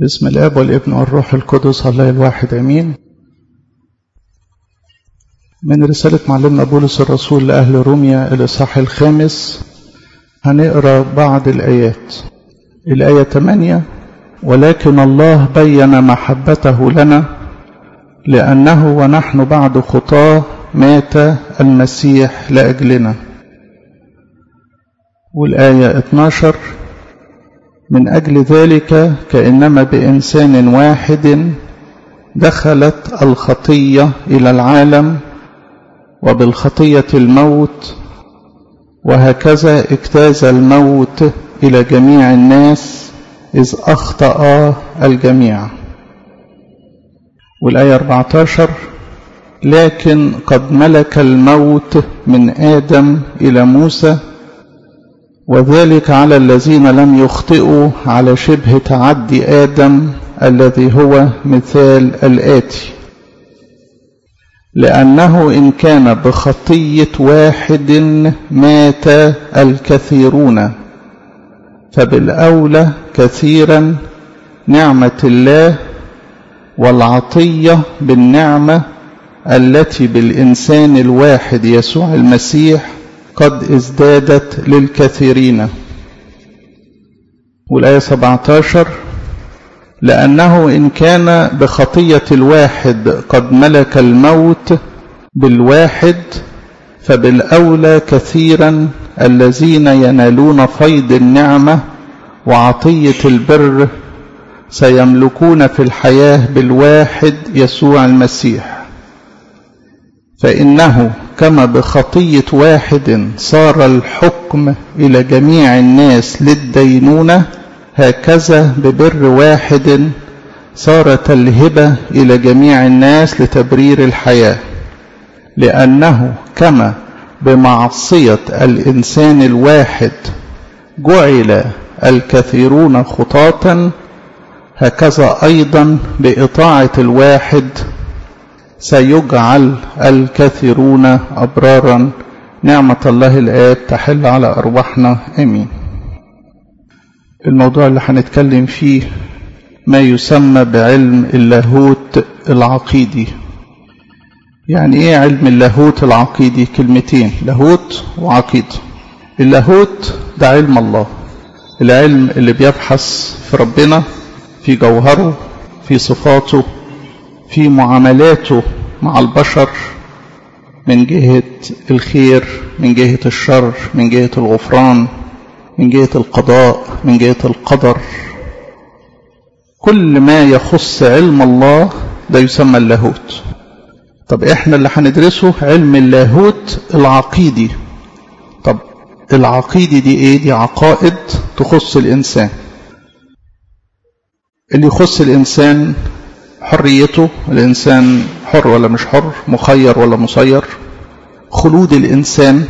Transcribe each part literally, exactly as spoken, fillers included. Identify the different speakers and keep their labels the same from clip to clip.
Speaker 1: باسم الاب والابن والروح القدس الله الواحد امين. من رسالة معلمنا بولس الرسول لأهل روميا الإصحاح الخامس هنقرأ بعض الآيات. الآية ثمانية: ولكن الله بين محبته لنا لأنه ونحن بعد خطاه مات المسيح لأجلنا. والآية اثناشر: من أجل ذلك كأنما بإنسان واحد دخلت الخطية إلى العالم وبالخطية الموت، وهكذا اجتاز الموت إلى جميع الناس إذ أخطأ الجميع. والآية أربعة عشر: لكن قد ملك الموت من آدم إلى موسى، وذلك على الذين لم يخطئوا على شبه تعدي آدم الذي هو مثال الآتي، لأنه إن كان بخطية واحد مات الكثيرون، فبالأولى كثيرا نعمة الله والعطية بالنعمة التي بالإنسان الواحد يسوع المسيح قد ازدادت للكثيرين. والآية سبعة عشر: لأنه إن كان بخطية الواحد قد ملك الموت بالواحد، فبالأولى كثيرا الذين ينالون فيض النعمة وعطية البر سيملكون في الحياة بالواحد يسوع المسيح. فإنه كما بخطية واحد صار الحكم إلى جميع الناس للدينونة، هكذا ببر واحد صارت الهبة إلى جميع الناس لتبرير الحياة. لأنه كما بمعصية الإنسان الواحد جعل الكثيرون خطاة، هكذا أيضا بإطاعة الواحد سيجعل الكثيرون أبرارا. نعمة الله الآب تحل على أرواحنا آمين. الموضوع اللي هنتكلم فيه ما يسمى بعلم اللاهوت العقيدي. يعني ايه علم اللاهوت العقيدي؟ كلمتين: لاهوت وعقيدة. اللاهوت ده علم الله، العلم اللي بيبحث في ربنا، في جوهره، في صفاته، في معاملاته مع البشر، من جهة الخير، من جهة الشر، من جهة الغفران، من جهة القضاء، من جهة القدر. كل ما يخص علم الله ده يسمى اللاهوت. طب احنا اللي هندرسه علم اللاهوت العقيدي. طب العقيدي دي ايه؟ دي عقائد تخص الانسان. اللي يخص الانسان حريته، الإنسان حر ولا مش حر، مخير ولا مسير، خلود الإنسان،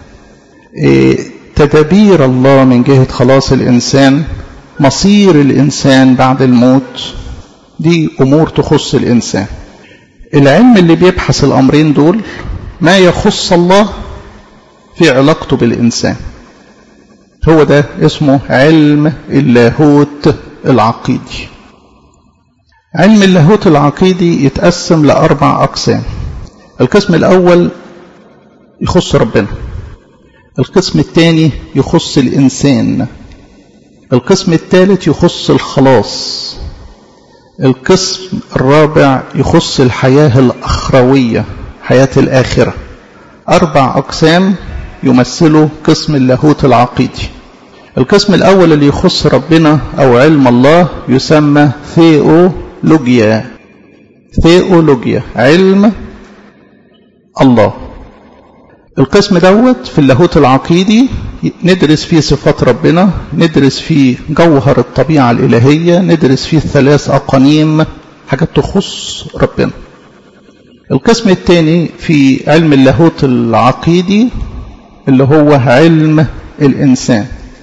Speaker 1: تدابير الله من جهة خلاص الإنسان، مصير الإنسان بعد الموت. دي أمور تخص الإنسان. العلم اللي بيبحث الأمرين دول ما يخص الله في علاقته بالإنسان، هو ده اسمه علم اللاهوت العقيدي. علم اللاهوت العقيدي يتقسم لأربع أقسام. القسم الأول يخص ربنا، القسم الثاني يخص الإنسان، القسم الثالث يخص الخلاص، القسم الرابع يخص الحياة الأخروية، حياة الآخرة. أربع أقسام يمثلوا قسم اللاهوت العقيدي. القسم الأول اللي يخص ربنا أو علم الله يسمى ثيو لوجيا. ثيولوجيا، علم الله. القسم دوت في اللاهوت العقيدي ندرس فيه صفات ربنا، ندرس فيه جوهر الطبيعة الإلهية، ندرس فيه الثلاث أقانيم، حاجات تخص ربنا. القسم الثاني في علم اللاهوت العقيدي اللي هو علم الإنسان،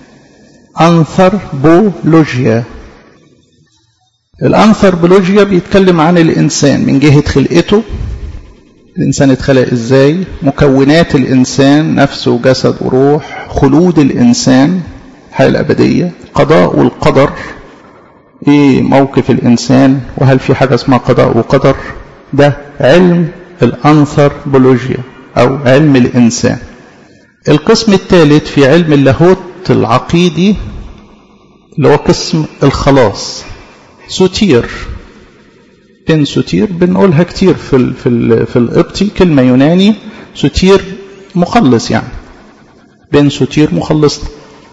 Speaker 1: أنثروبولوجيا. الأنثروبولوجيا بيتكلم عن الإنسان من جهة خلقته، الإنسان اتخلق إزاي، مكونات الإنسان، نفس وجسد وروح، خلود الإنسان، الحياة الأبدية، القضاء والقدر، ايه موقف الانسان، وهل في حاجة اسمها قضاء وقدر. ده علم الانثروبولوجيا او علم الانسان. القسم الثالث في علم اللاهوت العقيدي اللي هو قسم الخلاص. سوتير، بن سوتير بنقولها كتير في ال في ال في القبطي، كلمة يوناني سوتير مخلص، يعني بن سوتير مخلصنا.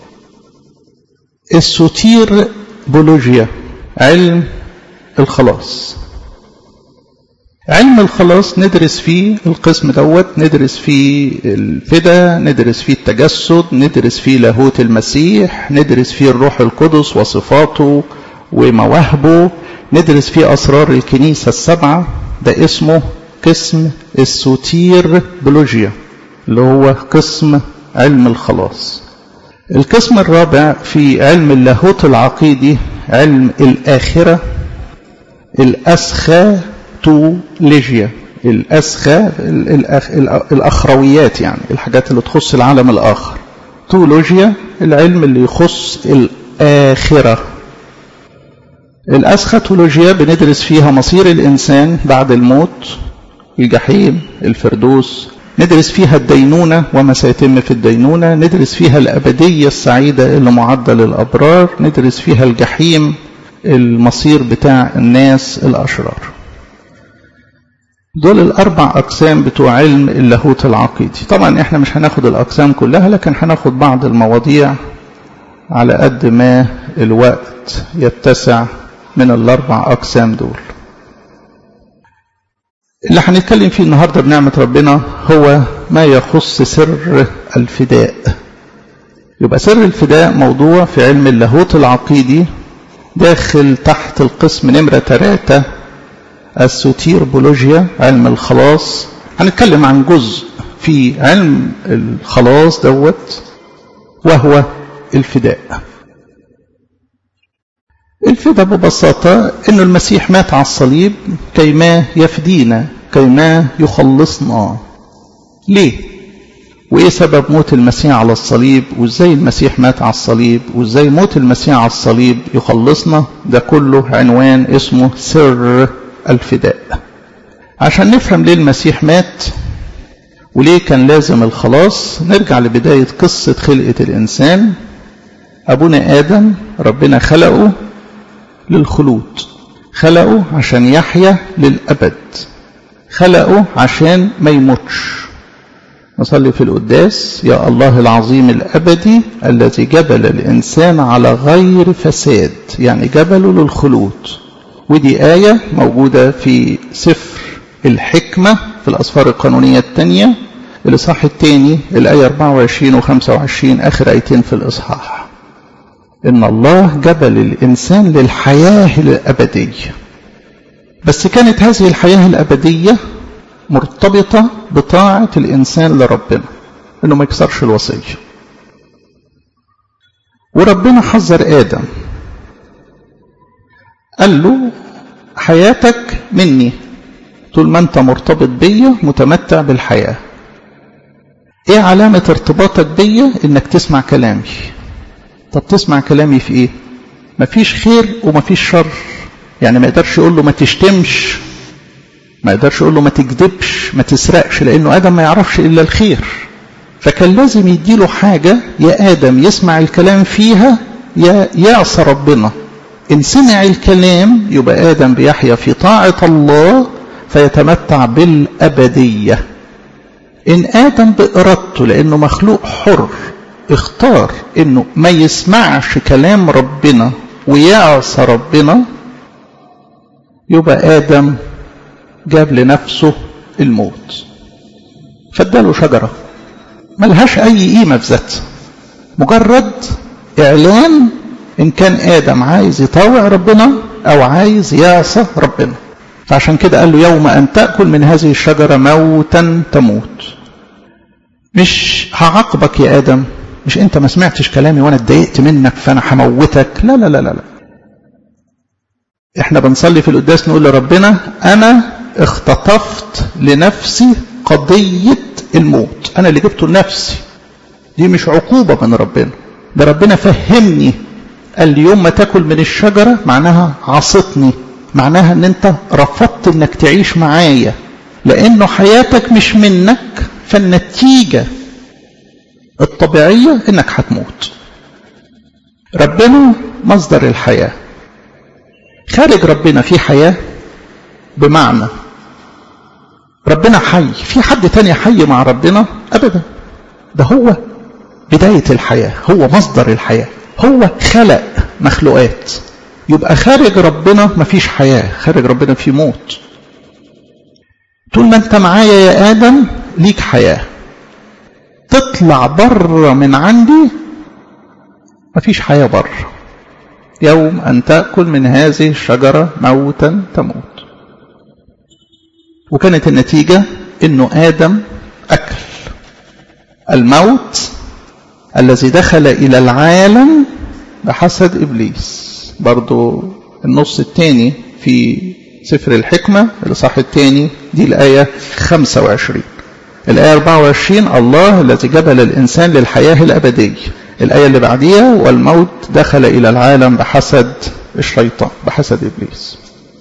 Speaker 1: السوتير بولوجيا علم الخلاص. علم الخلاص ندرس فيه القسم دوت، ندرس فيه الفدا، ندرس فيه التجسد، ندرس فيه لاهوت المسيح، ندرس فيه الروح القدس وصفاته ومواهبه، ندرس فيه أسرار الكنيسة السبعة. ده اسمه قسم السوتير بولوجيا اللي هو قسم علم الخلاص. القسم الرابع في علم اللاهوت العقيدي علم الآخرة، الأسخاتولوجيا. الأسخة الأخ... الأخرويات، يعني الحاجات اللي تخص العالم الآخر. تولوجيا العلم اللي يخص الآخرة. الأسخاتولوجيا بندرس فيها مصير الإنسان بعد الموت، الجحيم، الفردوس. ندرس فيها الدينونة وما سيتم في الدينونة. ندرس فيها الأبدية السعيدة اللي معدة للأبرار. ندرس فيها الجحيم، المصير بتاع الناس الأشرار. دول الأربع أقسام بتوع علم اللاهوت العقيدي. طبعا احنا مش هناخد الأقسام كلها، لكن هناخد بعض المواضيع على قد ما الوقت يتسع من الأربع أقسام دول. اللي هنتكلم فيه النهاردة بنعمة ربنا هو ما يخص سر الفداء. يبقى سر الفداء موضوع في علم اللاهوت العقيدي داخل تحت القسم نمرة ثلاثة السوتير بولوجيا علم الخلاص. هنتكلم عن جزء في علم الخلاص دوت وهو الفداء. الفداء ببساطة إنه المسيح مات على الصليب كيما يفدينا، كيما يخلصنا. ليه؟ وإيه سبب موت المسيح على الصليب؟ وإزاي المسيح مات على الصليب؟ وإزاي موت المسيح على الصليب يخلصنا؟ ده كله عنوان اسمه سر الفداء. عشان نفهم ليه المسيح مات وليه كان لازم الخلاص، نرجع لبداية قصة خلقة الإنسان. أبونا آدم ربنا خلقه للخلود، خلقه عشان يحيا للأبد، خلقه عشان ما يموتش. نصلي في القداس: يا الله العظيم الأبدي الذي جبل الإنسان على غير فساد، يعني جبله للخلود. ودي آية موجودة في سفر الحكمة في الأسفار القانونية الثانية الإصحاح الثاني الآية أربعة وعشرين وخمسة وعشرين، آخر آيتين في الإصحاح. إن الله جبل الإنسان للحياة الأبدية. بس كانت هذه الحياة الأبدية مرتبطة بطاعة الإنسان لربنا، إنه ما يكسرش الوصية. وربنا حذر آدم، قال له: حياتك مني، طول ما أنت مرتبط بيا متمتع بالحياة. إيه علامة ارتباطك بيا؟ إنك تسمع كلامي. طب تسمع كلامي في إيه؟ مفيش خير ومفيش شر. يعني ما يقدرش يقول له ما تشتمش، ما يقدرش يقول له ما تكذبش، ما تسرقش، لأنه آدم ما يعرفش إلا الخير. فكان لازم يديله حاجة يا آدم يسمع الكلام فيها يا يعصى ربنا. إن سمع الكلام يبقى آدم بيحيا في طاعة الله فيتمتع بالأبدية. إن آدم بإرادته لأنه مخلوق حر اختار إنه ما يسمعش كلام ربنا ويعصى ربنا، يبقى آدم جاب لنفسه الموت. فاداله شجرة ملهاش أي قيمة في ذاتها، مجرد إعلان إن كان آدم عايز يطاوع ربنا أو عايز يعصى ربنا. فعشان كده قال له: يوم أن تأكل من هذه الشجرة موتا تموت. مش هعاقبك يا آدم، مش أنت ما سمعتش كلامي وأنا اتضايقت منك فأنا هموتك. لا لا لا لا لا. إحنا بنصلي في القداس نقول لربنا: أنا اختطفت لنفسي قضية الموت، أنا اللي جبته لنفسي. دي مش عقوبة من ربنا، ده ربنا فهمني قال لي يوم ما تاكل من الشجرة معناها عصتني، معناها ان انت رفضت انك تعيش معايا، لانه حياتك مش منك، فالنتيجة الطبيعية انك هتموت. ربنا مصدر الحياة، خارج ربنا في حياة، بمعنى ربنا حي، في حد تاني حي مع ربنا؟ ابدا، ده هو بداية الحياة، هو مصدر الحياة، هو خلق مخلوقات. يبقى خارج ربنا مفيش حياة، خارج ربنا في موت. طول ما انت معايا يا آدم ليك حياة، تطلع بره من عندي مفيش حياة بره. يوم أن تأكل من هذه الشجرة موتا تموت. وكانت النتيجة انه آدم أكل الموت الذي دخل إلى العالم بحسد إبليس. برضو النص الثاني في سفر الحكمة الإصحاح الثاني دي الآية خمسة وعشرين. الآية أربعة وعشرين الله الذي جبل الإنسان للحياة الأبدية. الآية اللي بعديها والموت دخل إلى العالم بحسد الشيطان، بحسد إبليس.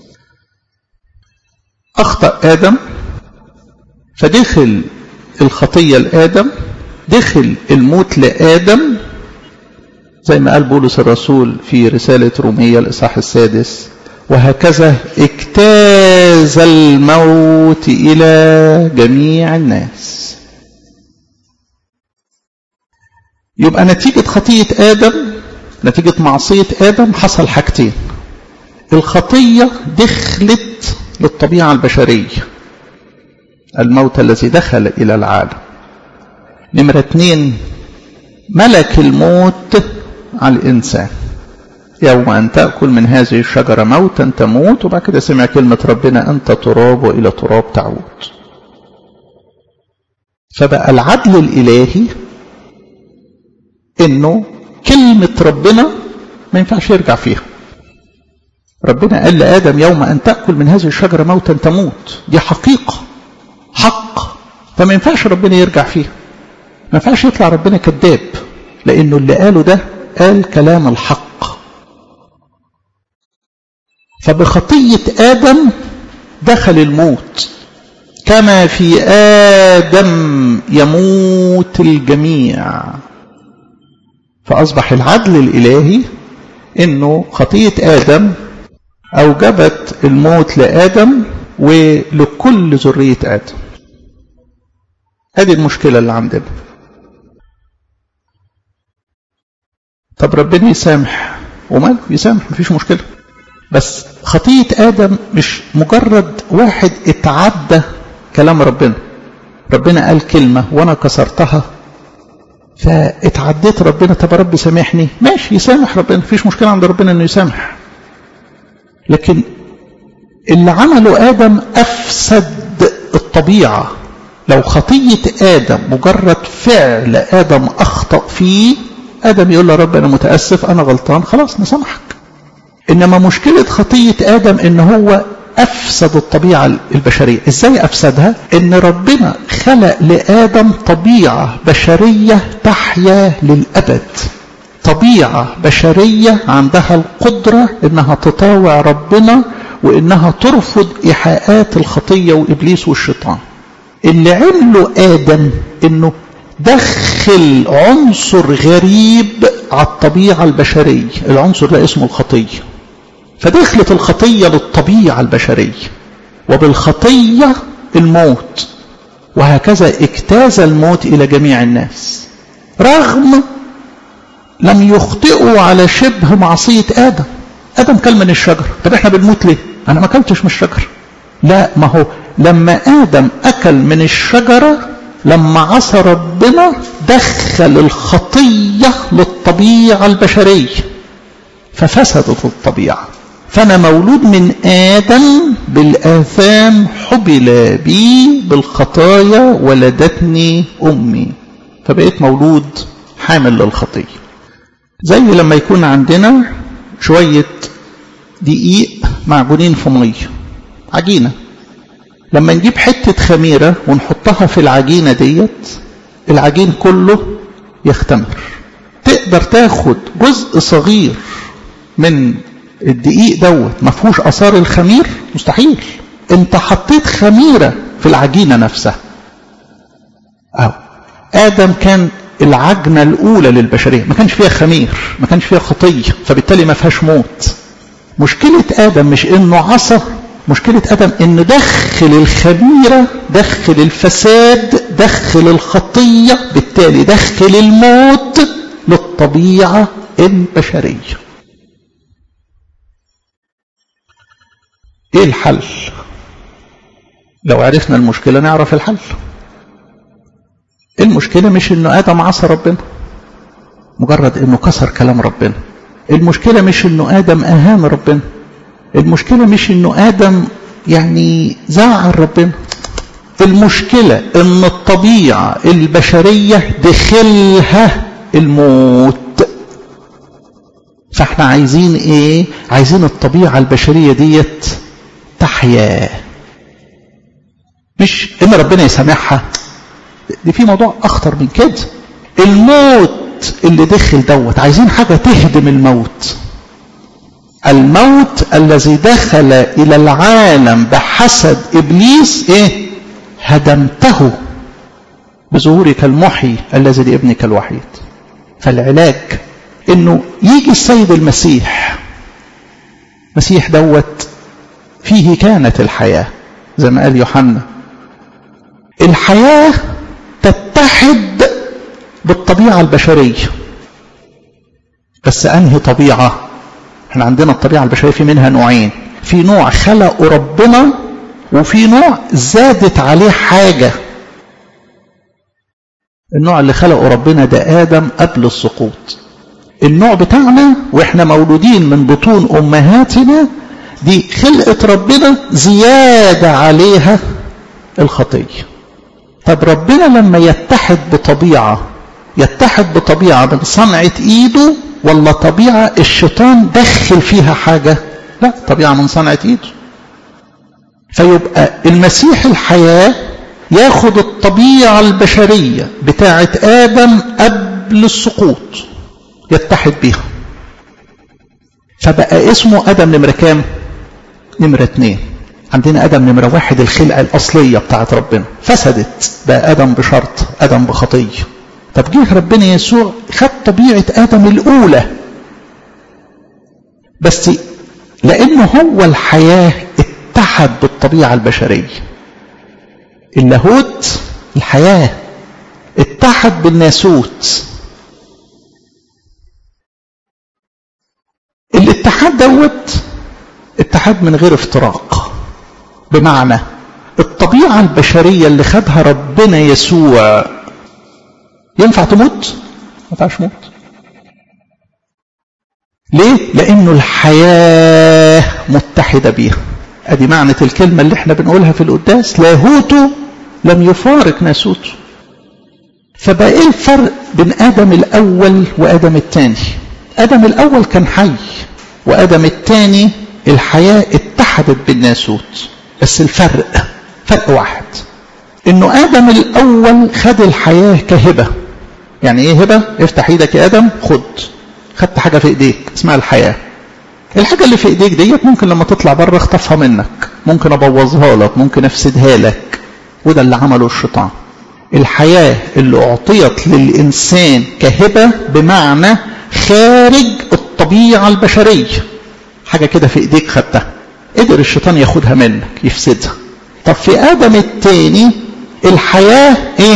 Speaker 1: أخطأ آدم فدخل الخطية لآدم، دخل الموت لآدم، زي ما قال بولس الرسول في رسالة رومية الإصحاح السادس، وهكذا اجتاز الموت إلى جميع الناس. يبقى نتيجة خطية آدم، نتيجة معصية آدم حصل حاجتين. الخطية دخلت للطبيعة البشرية، الموت الذي دخل إلى العالم. نمرة اتنين، ملك الموت على الإنسان. يوم أن تأكل من هذه الشجرة موتا تموت. وبعد كده سمع كلمة ربنا أنت تراب وإلى تراب تعود. فبقى العدل الإلهي إنه كلمة ربنا ما ينفعش يرجع فيها. ربنا قال لآدم يوم أن تأكل من هذه الشجرة موتا تموت، دي حقيقة، حق، فما ينفعش ربنا يرجع فيها، ما ينفعش يطلع ربنا كذاب، لأنه اللي قاله ده قال كلام الحق. فبخطية آدم دخل الموت، كما في آدم يموت الجميع. فأصبح العدل الإلهي إنه خطية آدم أوجبت الموت لآدم ولكل ذرية آدم. هذه المشكلة اللي عندنا. طب ربنا يسامح، وماله يسامح، مفيش مشكلة، بس خطية آدم مش مجرد واحد اتعدى كلام ربنا. ربنا قال كلمة وانا كسرتها فاتعديت ربنا، طب رب سامحني، ماشي يسامح ربنا، مفيش مشكلة عند ربنا انه يسامح. لكن اللي عمله آدم أفسد الطبيعة. لو خطية آدم مجرد فعل آدم أخطأ فيه، آدم يقول له رب أنا متأسف أنا غلطان، خلاص نسامحك. إنما مشكلة خطية آدم إن هو أفسد الطبيعة البشرية. إزاي أفسدها؟ إن ربنا خلق لآدم طبيعة بشرية تحيا للأبد، طبيعة بشرية عندها القدرة إنها تطاوع ربنا وإنها ترفض إيحاءات الخطية وإبليس والشيطان. اللي عمله آدم إنه دخل عنصر غريب على الطبيعة البشرية، العنصر ده اسمه الخطية. فدخلت الخطية للطبيعة البشرية، وبالخطية الموت، وهكذا اجتاز الموت إلى جميع الناس، رغم لم يخطئوا على شبه معصية آدم. آدم كل من الشجر، طب احنا بنموت ليه؟ أنا ما أكلتش من الشجر. لا، ما هو لما آدم أكل من الشجرة، لما عصى ربنا دخل الخطية للطبيعة البشرية ففسدت الطبيعة. فأنا مولود من آدم بالآثام، حبل بي بالخطايا ولدتني أمي، فبقيت مولود حامل للخطية. زي لما يكون عندنا شوية دقيق معجونين في مية، عجينة، لما نجيب حتة خميرة ونحطها في العجينة ديت، العجين كله يختمر. تقدر تاخد جزء صغير من الدقيق دوت ما فيهوش اثار الخمير؟ مستحيل. انت حطيت خميره في العجينه نفسها. أو ادم كان العجنه الاولى للبشريه، ما كانش فيها خمير، ما كانش فيها خطيه، فبالتالي ما فيهاش موت. مشكله ادم مش انه عصى، مشكله ادم انه دخل الخميره، دخل الفساد، دخل الخطيه، بالتالي دخل الموت للطبيعه البشريه. ايه الحل؟ لو عرفنا المشكله نعرف الحل. المشكله مش انه ادم عصى ربنا مجرد انه كسر كلام ربنا، المشكله مش انه ادم اهان ربنا، المشكله مش انه ادم يعني زعل ربنا، المشكله ان الطبيعه البشريه دخلها الموت. فاحنا عايزين ايه؟ عايزين الطبيعه البشريه ديت تحيا، مش ان ربنا يسامحها. دي في موضوع اخطر من كده. الموت اللي دخل دوت عايزين حاجه تهدم الموت. الموت الذي دخل الى العالم بحسد ابليس ايه؟ هدمته بظهورك المحيي الذي لابنك الوحيد. فالعلاج انه يجي السيد المسيح. المسيح دوت فيه كانت الحياه زي ما قال يوحنا. الحياه تتحد بالطبيعه البشريه. بس انهي طبيعه؟ احنا عندنا الطبيعه البشريه في منها نوعين، في نوع خلقه ربنا وفي نوع زادت عليه حاجه. النوع اللي خلقه ربنا ده ادم قبل السقوط. النوع بتاعنا واحنا مولودين من بطون امهاتنا دي خلقه ربنا زياده عليها الخطيه. طب ربنا لما يتحد بطبيعه، يتحد بطبيعه من صنعه ايده ولا طبيعه الشيطان دخل فيها حاجه؟ لا، طبيعه من صنعه ايده. فيبقى المسيح الحياه ياخد الطبيعه البشريه بتاعه ادم قبل السقوط يتحد بيها، فبقى اسمه ادم نمره كام؟ نمره اتنين. عندنا ادم نمره واحد الخلقه الاصليه بتاعه ربنا فسدت، بقى ادم بشرط، ادم بخطيه. طب جه ربنا يسوع خد طبيعه ادم الاولى، بس لانه هو الحياه اتحد بالطبيعه البشريه. اللاهوت الحياه اتحد بالناسوت. الاتحاد دوت اتحاد من غير افتراق، بمعنى الطبيعه البشريه اللي خدها ربنا يسوع ينفع تموت؟ ما ينفعش موت. ليه؟ لانه الحياه متحده بيها. ادي معنى الكلمه اللي احنا بنقولها في القداس، لاهوته لم يفارق ناسوته. فبقى ايه الفرق بين ادم الاول وادم الثاني؟ ادم الاول كان حي، وادم الثاني الحياه اتحدت بالناسوت. بس الفرق فرق واحد، انه ادم الاول خد الحياه كهبه. يعني ايه هبه؟ افتح ايدك يا ادم خد. خدت حاجه في ايديك اسمها الحياه. الحاجه اللي في ايديك ديت ممكن لما تطلع بره اخطفها منك، ممكن ابوظها لك، ممكن افسدها لك، وده اللي عمله الشيطان. الحياه اللي اعطيت للانسان كهبه بمعنى خارج الطبيعه البشريه، حاجه كده في ايديك خدتها، قدر الشيطان ياخدها منك يفسدها. طب في ادم الثاني الحياه ايه؟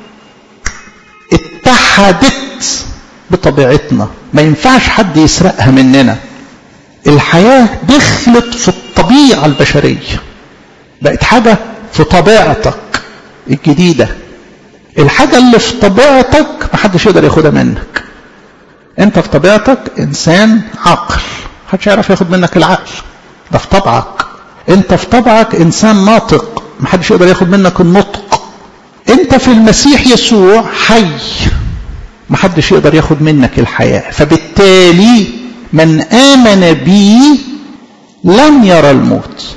Speaker 1: اتحدت بطبيعتنا، ما ينفعش حد يسرقها مننا. الحياه دخلت في الطبيعه البشريه، بقت حاجه في طبيعتك الجديده. الحاجه اللي في طبيعتك محدش يقدر ياخدها منك. انت في طبيعتك انسان عاقل، محدش يعرف ياخد منك العقل، ده في طبعك. انت في طبعك انسان ناطق، محدش يقدر ياخد منك النطق. انت في المسيح يسوع حي، محدش يقدر ياخد منك الحياة. فبالتالي من آمن بي لن يرى الموت.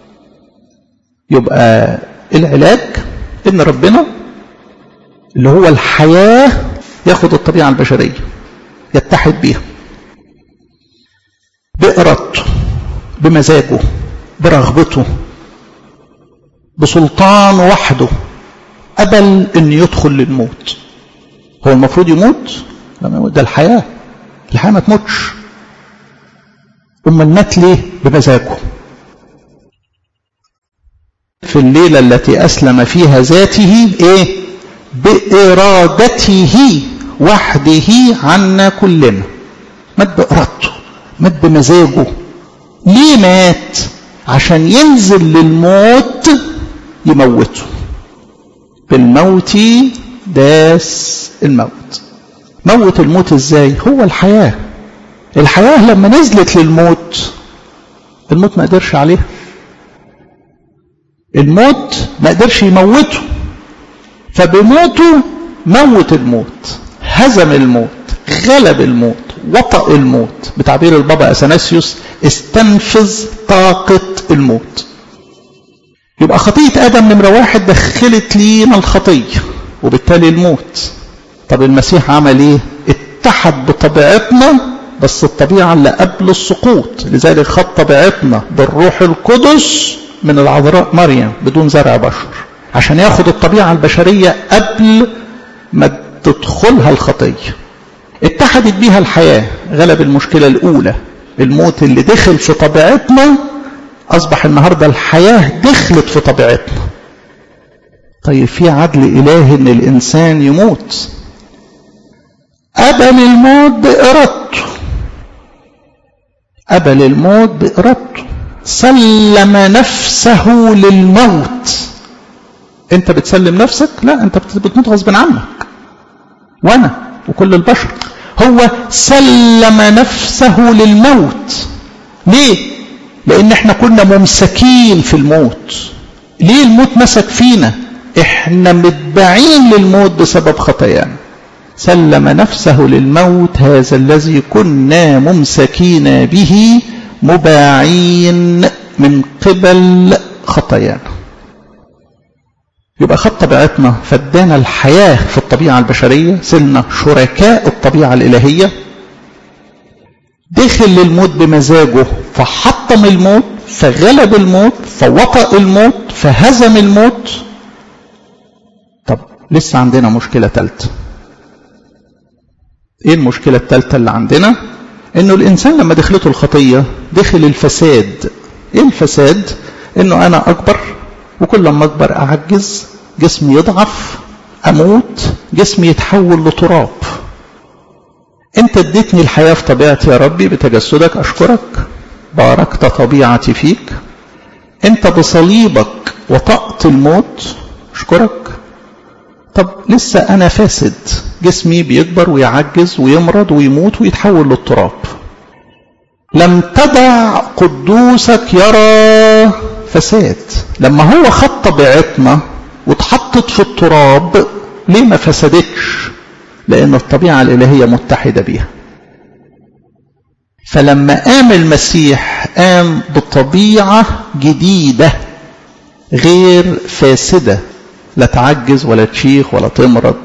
Speaker 1: يبقى العلاج ان ربنا اللي هو الحياة ياخد الطبيعة البشرية يتحد بيها. بإرادته بمزاجه برغبته بسلطان وحده قبل ان يدخل للموت. هو المفروض يموت؟ لما يموت ده الحياة، الحياة ما تموتش. امال مات ليه؟ بمزاجه. في الليلة التي أسلم فيها ذاته إيه؟ بإرادته وحده عنا كلنا. مات بإرادته، مات بمزاجه. ليه مات؟ عشان ينزل للموت يموته. بالموت داس الموت. موت الموت ازاي؟ هو الحياة. الحياة لما نزلت للموت الموت ما قدرش عليها. الموت ما قدرش يموته، فبموته موت الموت، هزم الموت، غلب الموت، وطأ الموت. بتعبير البابا أثناسيوس استنفذ طاقة الموت. يبقى خطية آدم نمرة واحد دخلت لينا الخطية وبالتالي الموت. طب المسيح عمل ايه؟ اتحد بطبيعتنا، بس الطبيعة اللي قبل السقوط. لذلك خد طبيعتنا بالروح القدس من العذراء مريم بدون زرع بشر، عشان ياخد الطبيعة البشرية قبل ما تدخلها الخطية. اتحدت بيها الحياة، غلب المشكلة الأولى الموت اللي دخل في طبيعتنا. أصبح النهاردة الحياة دخلت في طبيعتنا. طيب في عدل إلهي إن الإنسان يموت. قبل الموت بإرادته، قبل الموت بإرادته، سلم نفسه للموت. أنت بتسلم نفسك؟ لا، أنت بتموت غصب عنك، وأنا وكل البشر. هو سلم نفسه للموت. ليه؟ لأن احنا كنا ممسكين في الموت. ليه الموت مسك فينا؟ احنا متبعين للموت بسبب خطايانا. سلم نفسه للموت، هذا الذي كنا ممسكين به مباعين من قبل خطايانا. يبقى خد طبيعتنا فادانا الحياة في الطبيعة البشرية، صرنا شركاء الطبيعة الإلهية. دخل للموت بمزاجه فحطم الموت، فغلب الموت، فوطأ الموت، فهزم الموت. طب لسه عندنا مشكلة ثالثة. ايه المشكلة الثالثة اللي عندنا؟ انه الانسان لما دخلته الخطية دخل الفساد. ايه الفساد؟ انه انا اكبر، وكل ما اكبر اعجز، جسمي يضعف، اموت، جسمي يتحول لتراب. انت اديتني الحياة في طبيعتي يا ربي بتجسدك، اشكرك، باركت طبيعتي فيك. انت بصليبك وطأت الموت، اشكرك. طب لسه انا فاسد، جسمي بيكبر ويعجز ويمرض ويموت ويتحول للتراب. لم تدع قدوسك يرى فساد. لما هو خد طبيعتنا واتحطت في التراب، ليه ما فسدتش؟ لأن الطبيعة الإلهية متحدة بها. فلما قام المسيح قام بطبيعة جديدة غير فاسدة، لا تعجز ولا تشيخ ولا تمرض.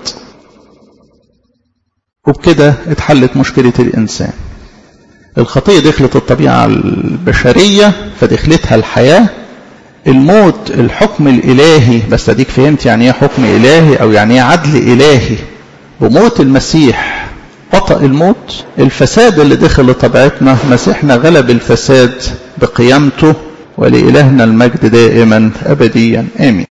Speaker 1: وبكده اتحلت مشكلة الإنسان. الخطية دخلت الطبيعة البشرية فدخلتها الحياة. الموت الحكم الإلهي، بس اديك فهمت يعني ايه حكم إلهي أو يعني ايه عدل إلهي. بموت المسيح وطأ الموت. الفساد اللي دخل لطبيعتنا، مسيحنا غلب الفساد بقيامته. ولإلهنا المجد دائما أبديا آمين.